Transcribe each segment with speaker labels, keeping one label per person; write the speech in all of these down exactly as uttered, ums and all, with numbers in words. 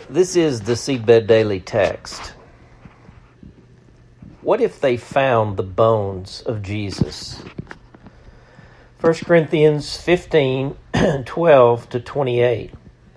Speaker 1: This is the Seedbed Daily text. What if they found the bones of Jesus? First Corinthians fifteen, twelve to twenty-eight.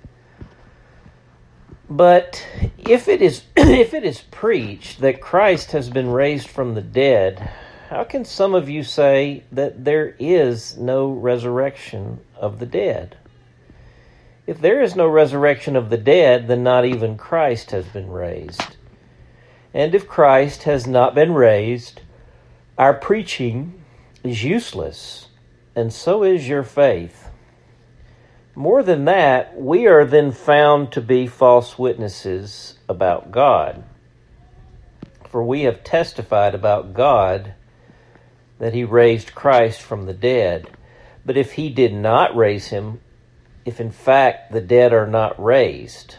Speaker 1: But if it is if it is preached that Christ has been raised from the dead, how can some of you say that there is no resurrection of the dead? If there is no resurrection of the dead, then not even Christ has been raised. And if Christ has not been raised, our preaching is useless, and so is your faith. More than that, we are then found to be false witnesses about God. For we have testified about God that he raised Christ from the dead. But if he did not raise him, if in fact the dead are not raised,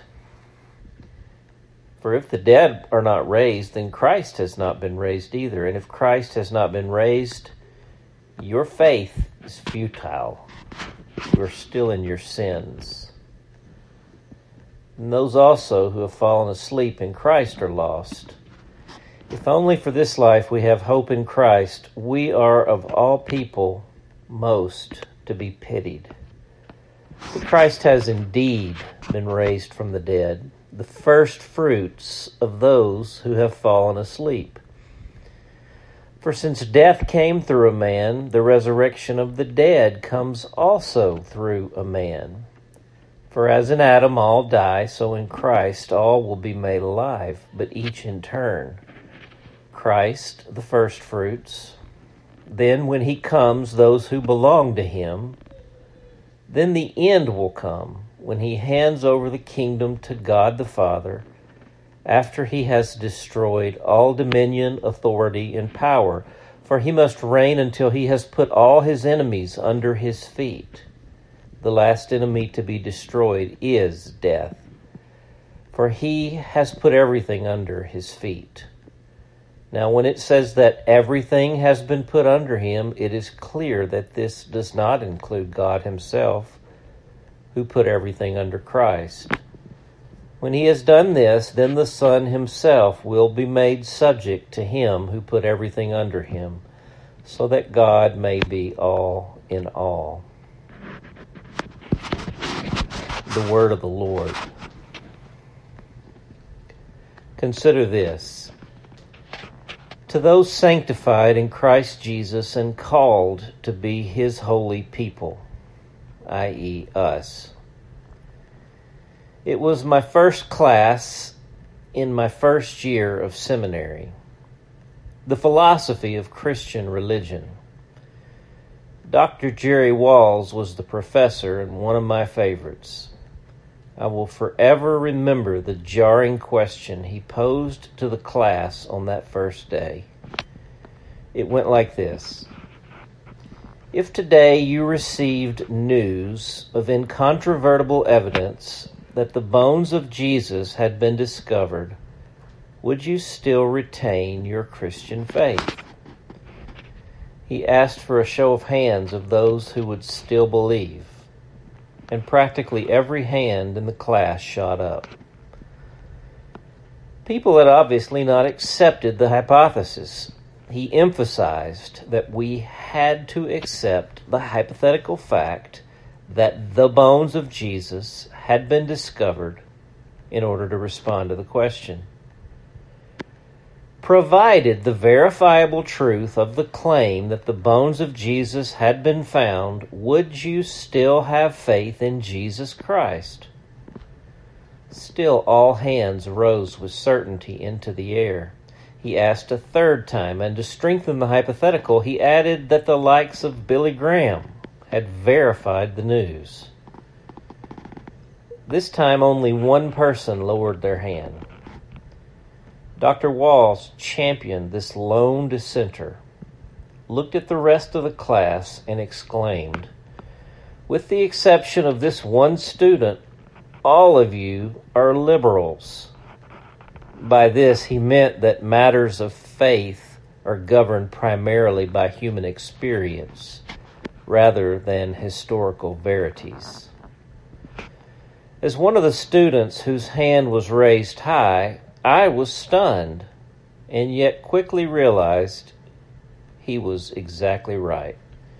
Speaker 1: for if the dead are not raised, then Christ has not been raised either. And if Christ has not been raised, your faith is futile. You are still in your sins. And those also who have fallen asleep in Christ are lost. If only for this life we have hope in Christ, we are of all people most to be pitied. But Christ has indeed been raised from the dead, the first fruits of those who have fallen asleep. For since death came through a man, the resurrection of the dead comes also through a man. For as in Adam all die, so in Christ all will be made alive, but each in turn. Christ, the first fruits. Then when he comes, those who belong to him. Then the end will come, when he hands over the kingdom to God the Father, after he has destroyed all dominion, authority, and power. For he must reign until he has put all his enemies under his feet. The last enemy to be destroyed is death, for he has put everything under his feet. Now, when it says that everything has been put under him, it is clear that this does not include God himself, who put everything under Christ. When he has done this, then the Son himself will be made subject to him who put everything under him, so that God may be all in all. The word of the Lord. Consider this. To those sanctified in Christ Jesus and called to be his holy people, that is us. It was my first class in my first year of seminary, the philosophy of Christian religion. Doctor Jerry Walls was the professor and one of my favorites. I will forever remember the jarring question he posed to the class on that first day. It went like this. If today you received news of incontrovertible evidence that the bones of Jesus had been discovered, would you still retain your Christian faith? He asked for a show of hands of those who would still believe, and practically every hand in the class shot up. People had obviously not accepted the hypothesis. He emphasized that we had to accept the hypothetical fact that the bones of Jesus had been discovered in order to respond to the question. Provided the verifiable truth of the claim that the bones of Jesus had been found, would you still have faith in Jesus Christ? Still all hands rose with certainty into the air. He asked a third time, and to strengthen the hypothetical, he added that the likes of Billy Graham had verified the news. This time only one person lowered their hand. Doctor Walls championed this lone dissenter, looked at the rest of the class, and exclaimed, "With the exception of this one student, all of you are liberals." By this, he meant that matters of faith are governed primarily by human experience rather than historical verities. As one of the students whose hand was raised high, I was stunned, and yet quickly realized he was exactly right.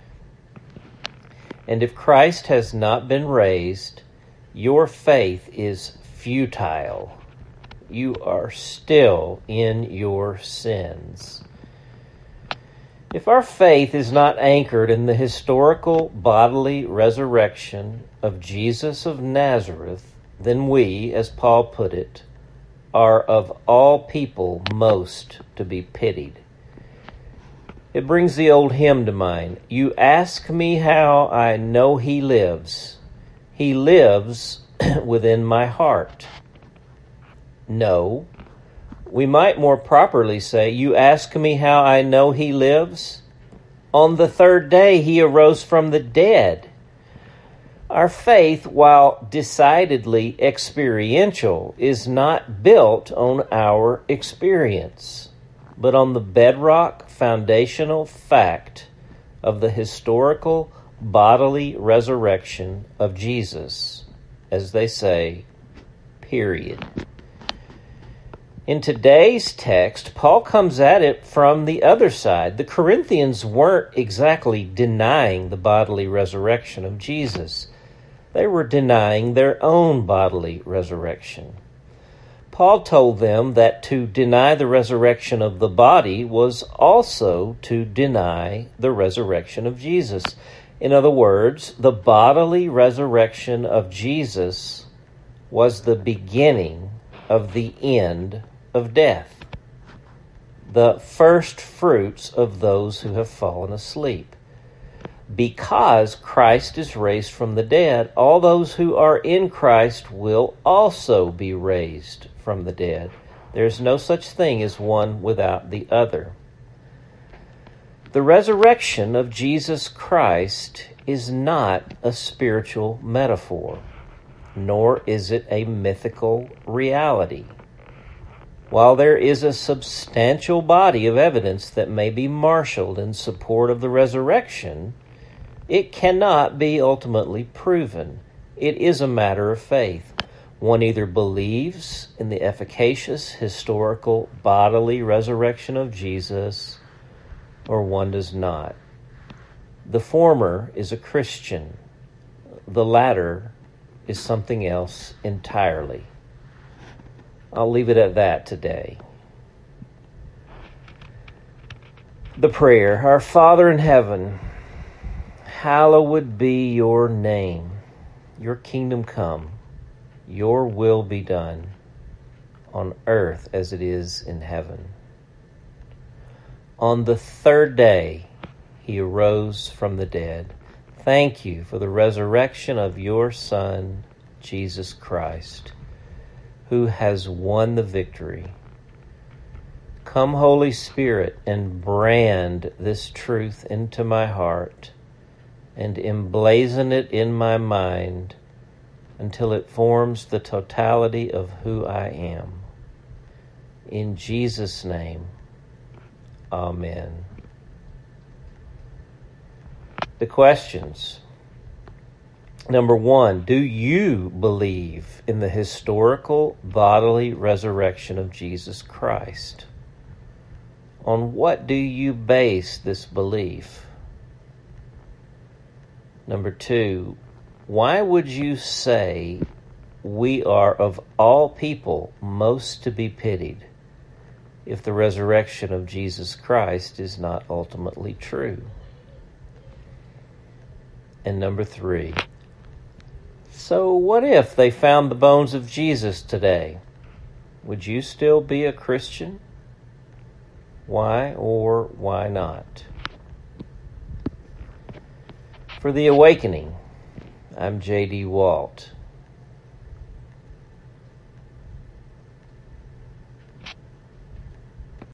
Speaker 1: And if Christ has not been raised, your faith is futile. You are still in your sins. If our faith is not anchored in the historical bodily resurrection of Jesus of Nazareth, then we, as Paul put it, are of all people most to be pitied. It brings the old hymn to mind. You ask me how I know he lives. He lives within my heart. No. We might more properly say, you ask me how I know he lives? On the third day he arose from the dead. Our faith, while decidedly experiential, is not built on our experience, but on the bedrock foundational fact of the historical bodily resurrection of Jesus, as they say, period. In today's text, Paul comes at it from the other side. The Corinthians weren't exactly denying the bodily resurrection of Jesus. They were denying their own bodily resurrection. Paul told them that to deny the resurrection of the body was also to deny the resurrection of Jesus. In other words, the bodily resurrection of Jesus was the beginning of the end of death, the first fruits of those who have fallen asleep. Because Christ is raised from the dead, all those who are in Christ will also be raised from the dead. There's no such thing as one without the other. The resurrection of Jesus Christ is not a spiritual metaphor, nor is it a mythical reality. While there is a substantial body of evidence that may be marshaled in support of the resurrection, it cannot be ultimately proven. It is a matter of faith. One either believes in the efficacious historical bodily resurrection of Jesus, or one does not. The former is a Christian. The latter is something else entirely. I'll leave it at that today. The prayer, Our Father in heaven, hallowed be your name. Your kingdom come. Your will be done on earth as it is in heaven. On the third day, he arose from the dead. Thank you for the resurrection of your Son, Jesus Christ, who has won the victory. Come, Holy Spirit, and brand this truth into my heart and emblazon it in my mind until it forms the totality of who I am. In Jesus' name, amen. The questions. Number one, do you believe in the historical bodily resurrection of Jesus Christ? On what do you base this belief? Number two, why would you say we are of all people most to be pitied if the resurrection of Jesus Christ is not ultimately true? And number three, so what if they found the bones of Jesus today? Would you still be a Christian? Why or why not? For The Awakening, I'm J D Walt.